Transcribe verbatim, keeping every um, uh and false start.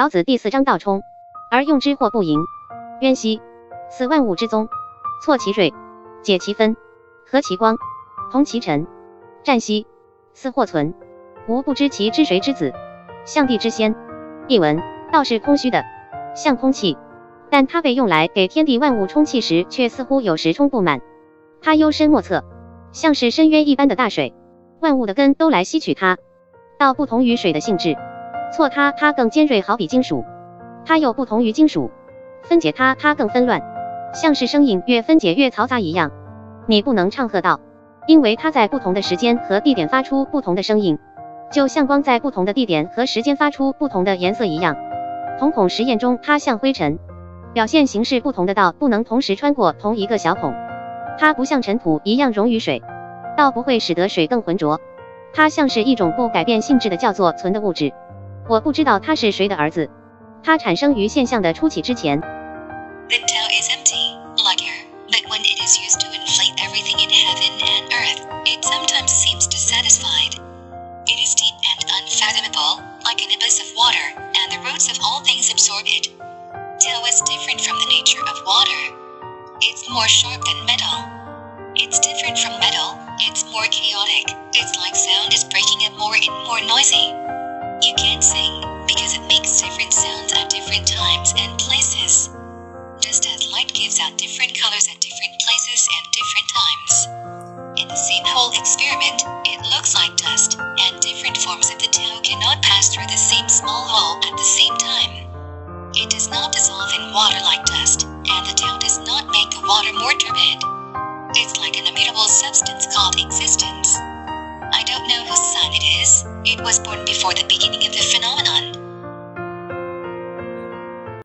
老子第四章道冲，而用之或不盈。渊兮，此万物之宗。错其锐，解其分，和其光，同其尘。战兮，斯或存，吾不知其之谁之子，象帝之先。译文：道是空虚的，像空气，但它被用来给天地万物充气时，却似乎有时充不满。它幽深莫测，像是深渊一般的大水，万物的根都来吸取它。道不同于水的性质，错它，它更尖锐，好比金属；它又不同于金属，分解它，它更纷乱，像是声音越分解越嘈杂一样。你不能唱和道，因为它在不同的时间和地点发出不同的声音，就像光在不同的地点和时间发出不同的颜色一样。瞳孔实验中，它像灰尘，表现形式不同的道不能同时穿过同一个小孔，它不像尘土一样溶于水，道不会使得水更浑浊，它像是一种不改变性质的叫做存的物质。我不知道它是谁的儿子，它产生于现象的初起之前。 The Tao is empty, like air, but when it is used to inflate everything in heaven and earth, it sometimes seems dissatisfied. It is deep and unfathomable, like an abyss of water, and the roots of all things absorb it. Tao is different from the nature of water. It's more sharp than metal. It's different from metal, it's more chaotic. It's like sound is breaking up more and more noisy. You can't sing, because it makes different sounds at different times and places. Just as light gives out different colors at different places and different times. In the same whole experiment, it looks like dust, and different forms of the Tao cannot pass through the same small hole at the same time. It does not dissolve in water like dust, and the Tao does not make the water more turbid. It's like an immutable substance called existence. I don't know whose son it is. It was born before the beginning of the phenomenon.